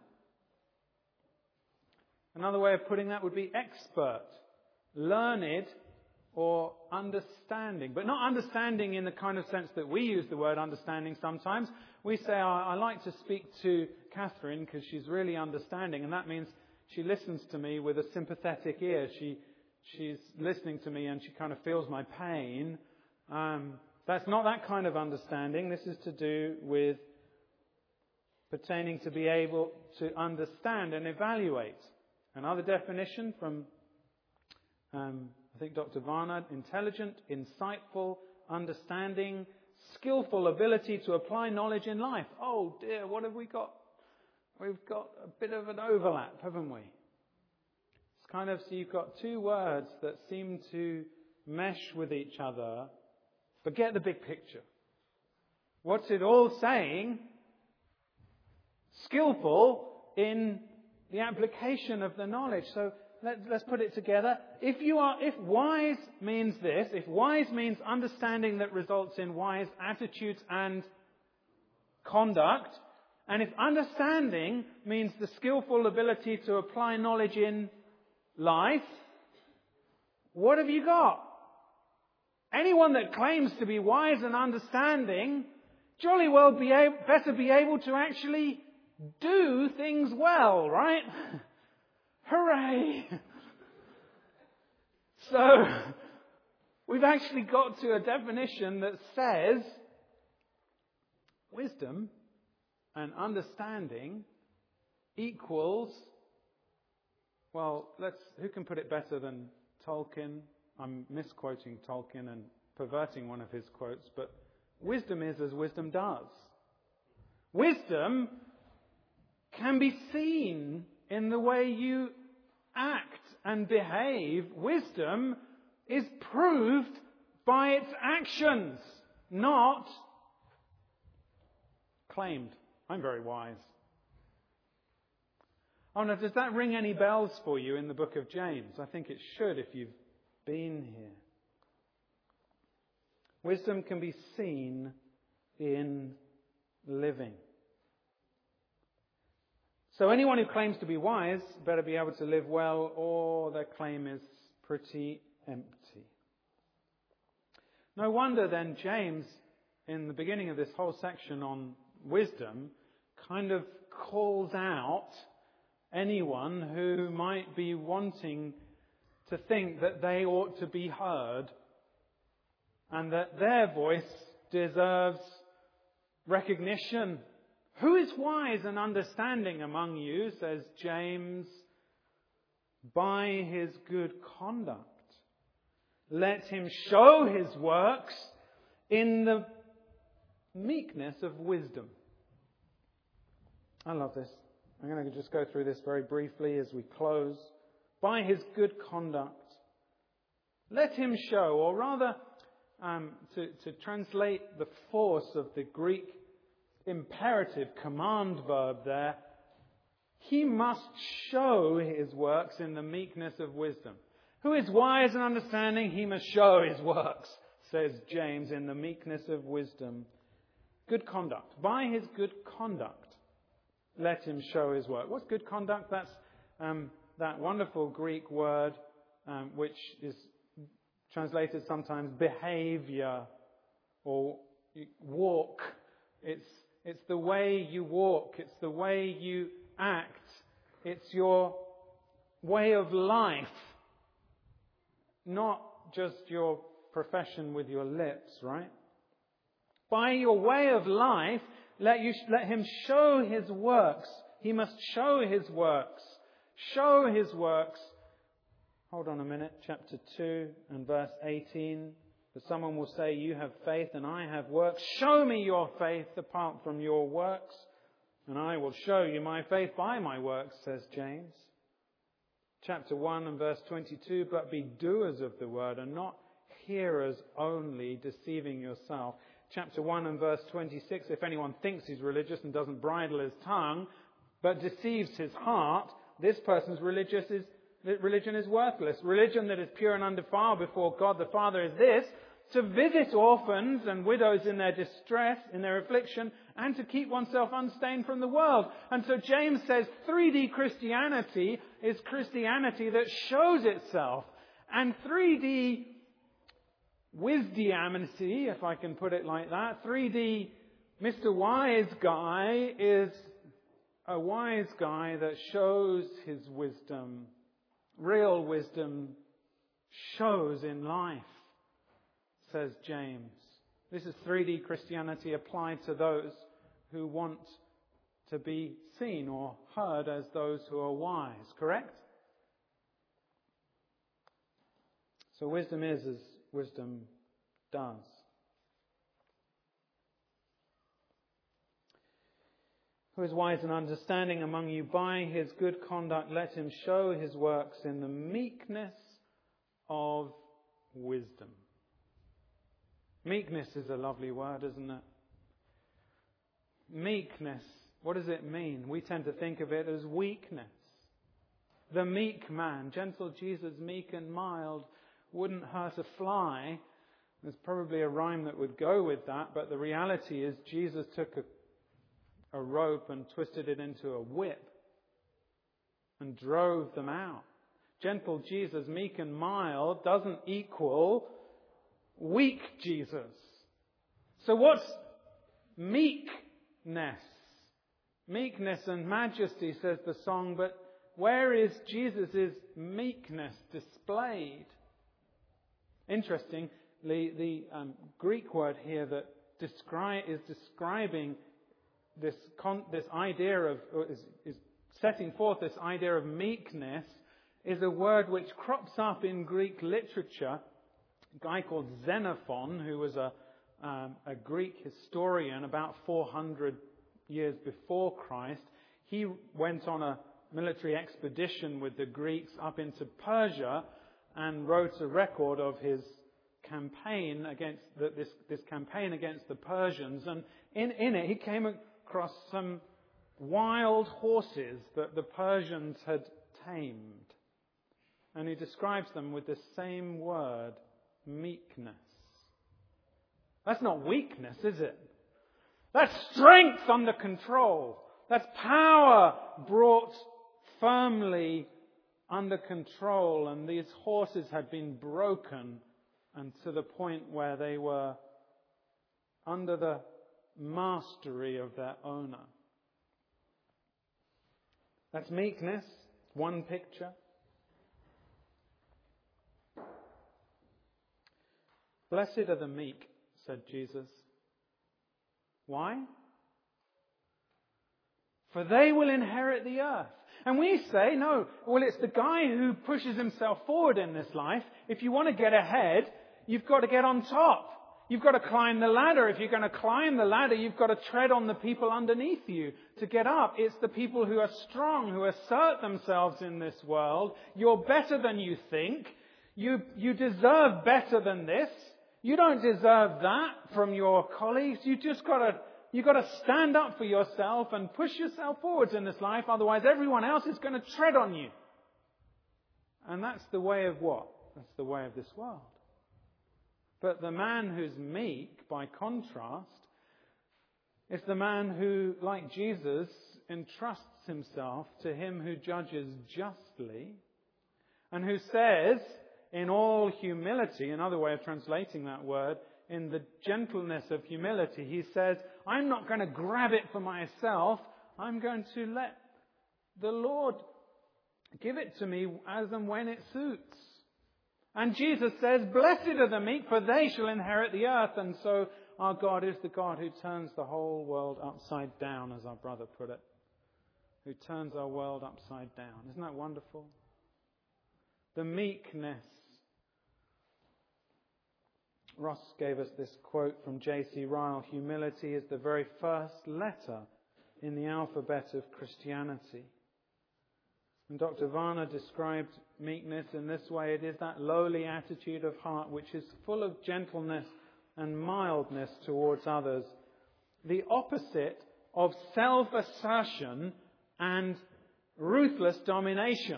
Another way of putting that would be expert, learned, or understanding. But not understanding in the kind of sense that we use the word understanding sometimes. We say, oh, I like to speak to Catherine because she's really understanding, and that means she listens to me with a sympathetic ear. She She's listening to me and she kind of feels my pain. Um, that's not that kind of understanding. This is to do with pertaining to be able to understand and evaluate. Another definition from, um, I think, Doctor Varner: intelligent, insightful, understanding, skillful ability to apply knowledge in life. Oh dear, what have we got? We've got a bit of an overlap, haven't we? It's kind of, so you've got two words that seem to mesh with each other, but get the big picture. What's it all saying? Skillful in the application of the knowledge. So let, let's put it together. If you are, if wise means this, if wise means understanding that results in wise attitudes and conduct, and if understanding means the skillful ability to apply knowledge in life, what have you got? Anyone that claims to be wise and understanding jolly well be able, better be able to actually do things well, right? Hooray! So, we've actually got to a definition that says wisdom and understanding equals, well, let's, who can put it better than Tolkien? I'm misquoting Tolkien and perverting one of his quotes, but wisdom is as wisdom does. Wisdom can be seen in the way you act and behave. Wisdom is proved by its actions, not claimed. I'm very wise. Oh no, does that ring any bells for you in the book of James? I think it should if you've been here. Wisdom can be seen in living. So anyone who claims to be wise better be able to live well, or their claim is pretty empty. No wonder then James, in the beginning of this whole section on wisdom, kind of calls out anyone who might be wanting to think that they ought to be heard and that their voice deserves recognition. Who is wise and understanding among you, says James, by his good conduct. Let him show his works in the meekness of wisdom. I love this. I'm going to just go through this very briefly as we close. By his good conduct, let him show, or rather, um, to, to translate the force of the Greek imperative command verb there. He must show his works in the meekness of wisdom. Who is wise and understanding? He must show his works, says James, in the meekness of wisdom. Good conduct. By his good conduct, let him show his work. What's good conduct? That's um, that wonderful Greek word um, which is translated sometimes behavior or walk. It's, it's the way you walk. It's the way you act. It's your way of life. Not just your profession with your lips, right? By your way of life, let you let him show his works. He must show his works. Show his works. Hold on a minute. Chapter two and verse eighteen. For someone will say, you have faith and I have works. Show me your faith apart from your works, and I will show you my faith by my works, says James. Chapter one and verse twenty-two, but be doers of the word and not hearers only, deceiving yourself. Chapter one and verse twenty-six, if anyone thinks he's religious and doesn't bridle his tongue, but deceives his heart, this person's religious is, religion is worthless. Religion that is pure and undefiled before God the Father is this, to visit orphans and widows in their distress, in their affliction, and to keep oneself unstained from the world. And so James says three D Christianity is Christianity that shows itself. And three D wisdianity, if I can put it like that, three D Mister Wise Guy is a wise guy that shows his wisdom. Real wisdom shows in life, says James. This is three D Christianity applied to those who want to be seen or heard as those who are wise, correct? So wisdom is as wisdom does. Who is wise and understanding among you? By his good conduct let him show his works in the meekness of wisdom. Meekness is a lovely word, isn't it? Meekness, what does it mean? We tend to think of it as weakness. The meek man, gentle Jesus, meek and mild, wouldn't hurt a fly. There's probably a rhyme that would go with that, but the reality is Jesus took a, a rope and twisted it into a whip and drove them out. Gentle Jesus, meek and mild, doesn't equal weak Jesus. So what's meekness? Meekness and majesty, says the song, but where is Jesus' meekness displayed? Interestingly, the um, Greek word here that descri- is describing this con- this idea of, or is, is setting forth this idea of meekness, is a word which crops up in Greek literature. A guy called Xenophon, who was a um, a Greek historian about four hundred years before Christ, he went on a military expedition with the Greeks up into Persia and wrote a record of his campaign against the, this, this campaign against the Persians. And in, in it, he came across some wild horses that the Persians had tamed. And he describes them with the same word, meekness. That's not weakness, is it? That's strength under control. That's power brought firmly under control. And these horses had been broken, and to the point where they were under the mastery of their owner. That's meekness. One picture. Blessed are the meek, said Jesus. Why? For they will inherit the earth. And we say, no, well, it's the guy who pushes himself forward in this life. If you want to get ahead, you've got to get on top. You've got to climb the ladder. If you're going to climb the ladder, you've got to tread on the people underneath you to get up. It's the people who are strong, who assert themselves in this world. You're better than you think. You, you deserve better than this. You don't deserve that from your colleagues. You just got to, You've got to stand up for yourself and push yourself forwards in this life. Otherwise, everyone else is going to tread on you. And that's the way of what? That's the way of this world. But the man who's meek, by contrast, is the man who, like Jesus, entrusts himself to him who judges justly and who says, in all humility, another way of translating that word, in the gentleness of humility, he says, I'm not going to grab it for myself. I'm going to let the Lord give it to me as and when it suits. And Jesus says, blessed are the meek, for they shall inherit the earth. And so our God is the God who turns the whole world upside down, as our brother put it. Who turns our world upside down. Isn't that wonderful? The meekness. Ross gave us this quote from J C Ryle. Humility is the very first letter in the alphabet of Christianity. And Doctor Varner described meekness in this way. It is that lowly attitude of heart which is full of gentleness and mildness towards others. The opposite of self-assertion and ruthless domination.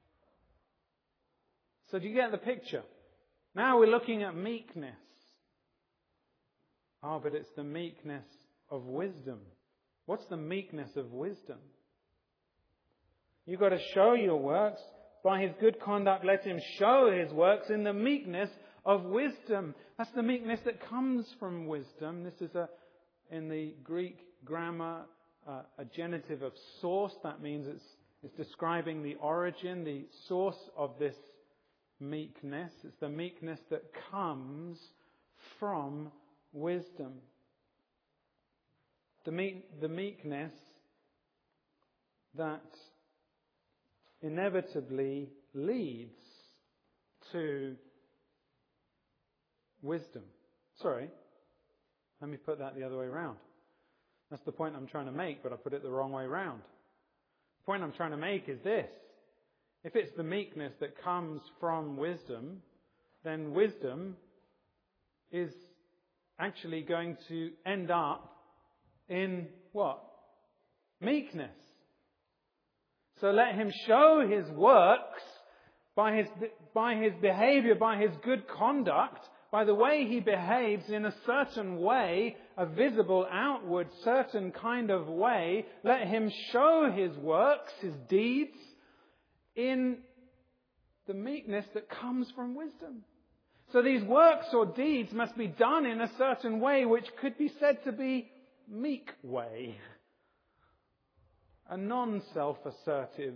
So do you get the picture? Now we're looking at meekness. Oh, but it's the meekness of wisdom. What's the meekness of wisdom? You've got to show your works. By his good conduct, let him show his works in the meekness of wisdom. That's the meekness that comes from wisdom. This is a, in the Greek grammar, uh, a genitive of source. That means it's, it's describing the origin, the source of this meekness. It's the meekness that comes from wisdom. The, meek, the meekness that inevitably leads to wisdom. Sorry, let me put that the other way around. That's the point I'm trying to make, but I put it the wrong way around. The point I'm trying to make is this. If it's the meekness that comes from wisdom, then wisdom is actually going to end up in what? Meekness. So let him show his works by his, by his behavior, by his good conduct, by the way he behaves in a certain way, a visible, outward, certain kind of way. Let him show his works, his deeds, in the meekness that comes from wisdom. So these works or deeds must be done in a certain way which could be said to be meek way. A non-self-assertive,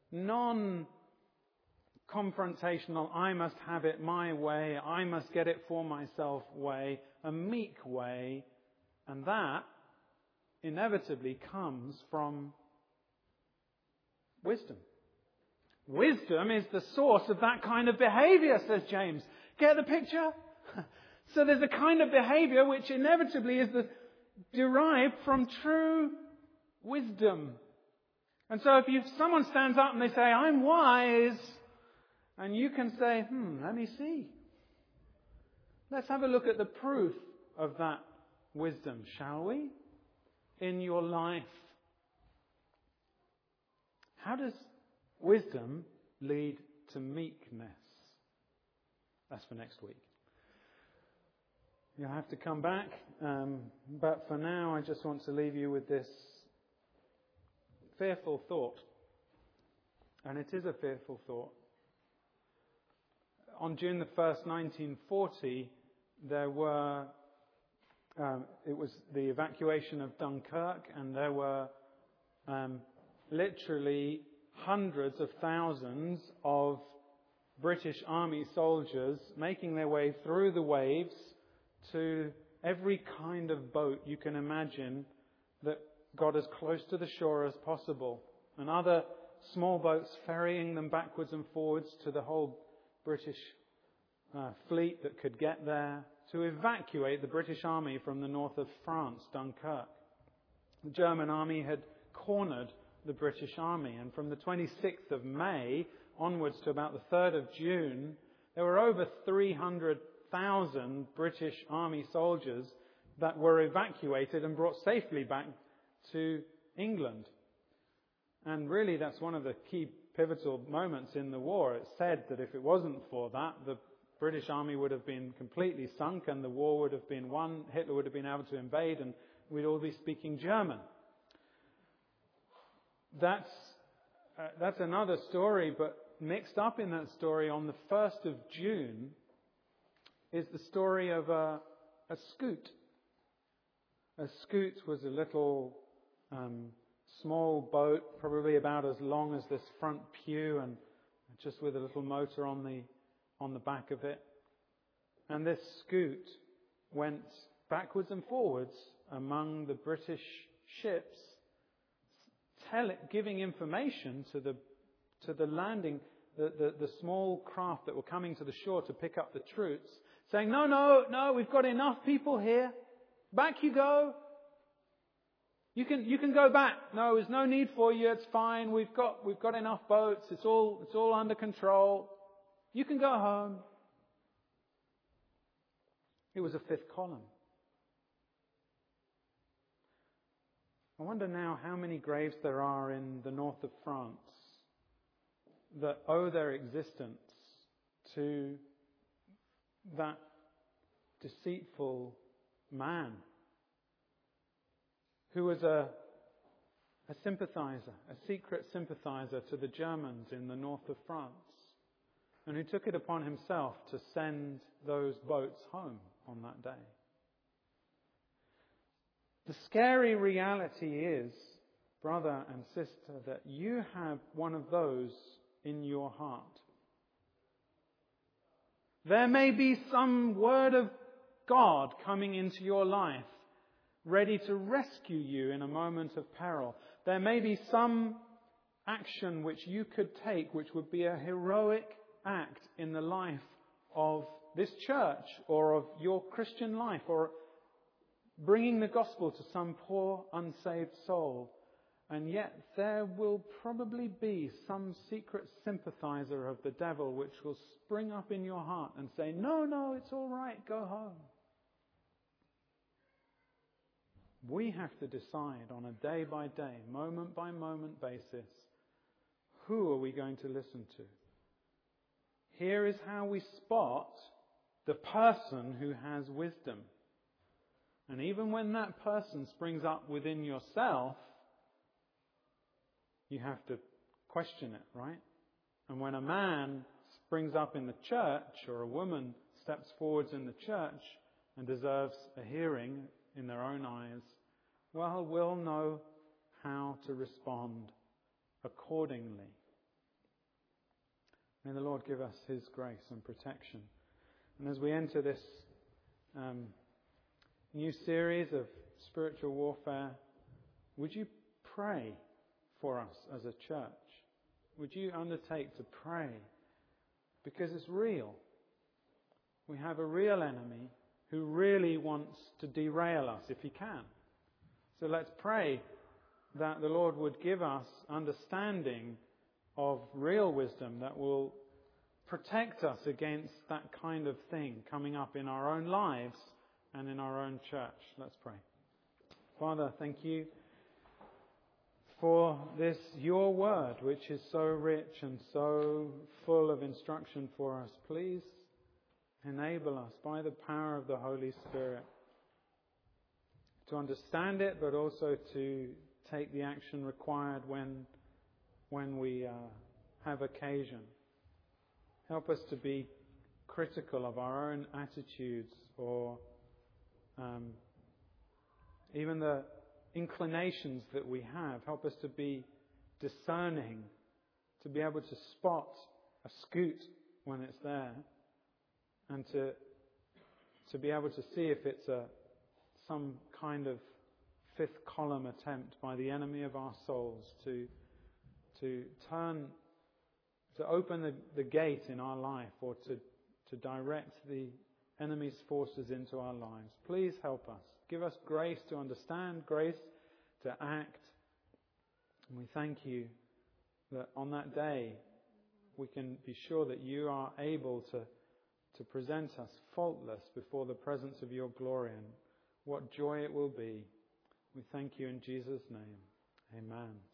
non-confrontational, I must have it my way, I must get it for myself way, a meek way. And that inevitably comes from wisdom. Wisdom is the source of that kind of behavior, says James. Get the picture? So there's a kind of behavior which inevitably is the, derived from true wisdom. And so if you, someone stands up and they say, I'm wise, and you can say, hmm, let me see. Let's have a look at the proof of that wisdom, shall we? In your life. How does wisdom lead to meekness? That's for next week. You'll have to come back. Um, but for now, I just want to leave you with this fearful thought. And it is a fearful thought. On June the first, nineteen forty, there were, um, it was the evacuation of Dunkirk, and there were um, literally hundreds of thousands of British Army soldiers making their way through the waves to every kind of boat you can imagine that got as close to the shore as possible, and other small boats ferrying them backwards and forwards to the whole British uh, fleet that could get there to evacuate the British Army from the north of France, Dunkirk. The German army had cornered the British Army, and from the twenty-sixth of May onwards to about the third of June, there were over three hundred thousand British Army soldiers that were evacuated and brought safely back to England. And really that's one of the key pivotal moments in the war. It's said that if it wasn't for that, the British army would have been completely sunk and the war would have been won. Hitler would have been able to invade and we'd all be speaking German. That's, uh, that's another story, but mixed up in that story on the first of June is the story of a, a scoot. A scoot was a little um, small boat, probably about as long as this front pew and just with a little motor on the on the back of it. And this scoot went backwards and forwards among the British ships, tell, giving information to the to the landing, the, the, the small craft that were coming to the shore to pick up the troops, saying, no, no, no, we've got enough people here. Back you go. You can you can go back. No, there's no need for you. It's fine. We've got we've got enough boats. It's all it's all under control. You can go home. It was a fifth column. I wonder now how many graves there are in the north of France that owe their existence to that deceitful man who was a, a sympathizer, a secret sympathizer to the Germans in the north of France, and who took it upon himself to send those boats home on that day. The scary reality is, brother and sister, that you have one of those in your heart. There may be some word of God coming into your life, ready to rescue you in a moment of peril. There may be some action which you could take, which would be a heroic act in the life of this church or of your Christian life, or bringing the gospel to some poor unsaved soul. And yet there will probably be some secret sympathizer of the devil which will spring up in your heart and say, no, no, it's all right, go home. We have to decide on a day-by-day, moment-by-moment basis, who are we going to listen to? Here is how we spot the person who has wisdom. And even when that person springs up within yourself, you have to question it, right? And when a man springs up in the church, or a woman steps forwards in the church and deserves a hearing in their own eyes, well, we'll know how to respond accordingly. May the Lord give us His grace and protection. And as we enter this um, new series of spiritual warfare, would you pray for us as a church? Would you undertake to pray? Because it's real. We have a real enemy who really wants to derail us if he can. So let's pray that the Lord would give us understanding of real wisdom that will protect us against that kind of thing coming up in our own lives and in our own church. Let's pray. Father, thank you for this, your word, which is so rich and so full of instruction for us. Please enable us by the power of the Holy Spirit to understand it, but also to take the action required when, when we uh, have occasion. Help us to be critical of our own attitudes, or um, even the inclinations that we have. Help us to be discerning, to be able to spot a scoot when it's there, and to to be able to see if it's a some kind of fifth column attempt by the enemy of our souls to to turn, to open the, the gate in our life, or to, to direct the enemy's forces into our lives. Please help us. Give us grace to understand, grace to act. And we thank you that on that day we can be sure that you are able to, to present us faultless before the presence of your glory. And What joy it will be. We thank you in Jesus' name. Amen.